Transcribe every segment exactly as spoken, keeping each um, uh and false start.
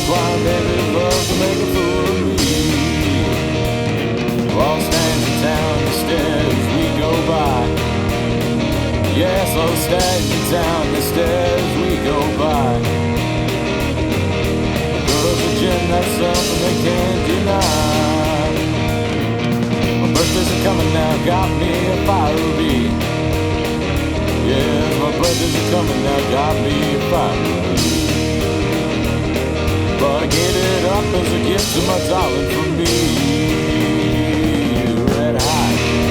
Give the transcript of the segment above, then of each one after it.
Equine baby loves to make a fool of me. Wall stands in town, the stairs we go by. Yes, old stands in town, the stairs we go by. Girls are gin, that's something they can't deny. My birthdays are coming now, got me a fire bee. Yes, my birthdays are coming now, got me a fire bee. But I gave it up as a gift to my darling from me. Red hot.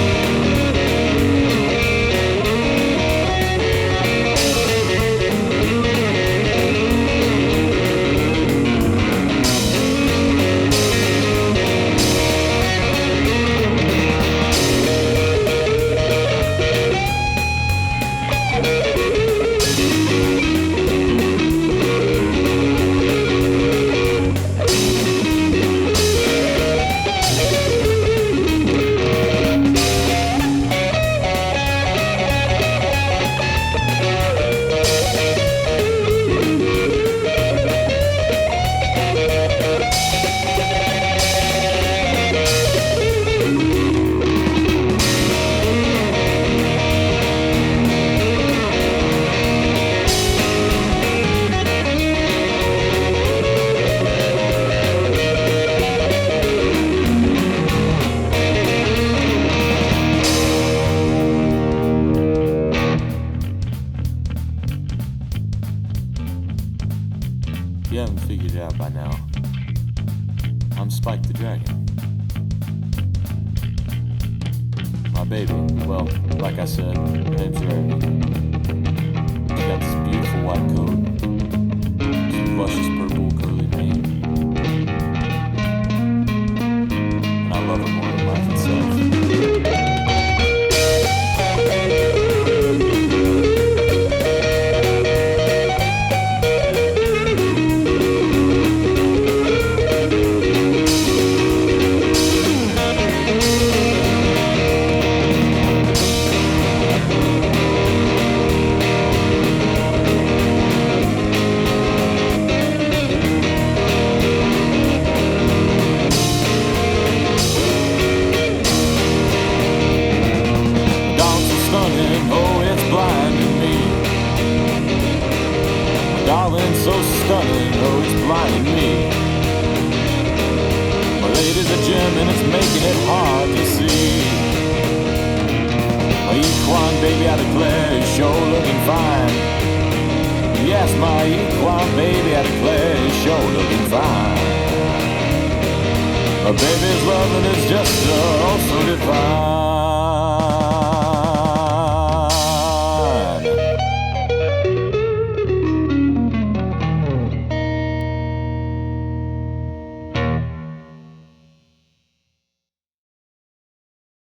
If you haven't figured it out by now, I'm Spike the Dragon. My baby, well, like I said, her name's Rarity. She's got this beautiful white coat, this luscious purple curly mane, and I love her more than life itself. Darling, so stunning, oh, it's blinding me. My lady's a gem and it's making it hard to see. My equine baby, I declare, is sure looking fine. Yes, my equine baby, I declare, is sure looking fine. My baby's loving is just oh so divine.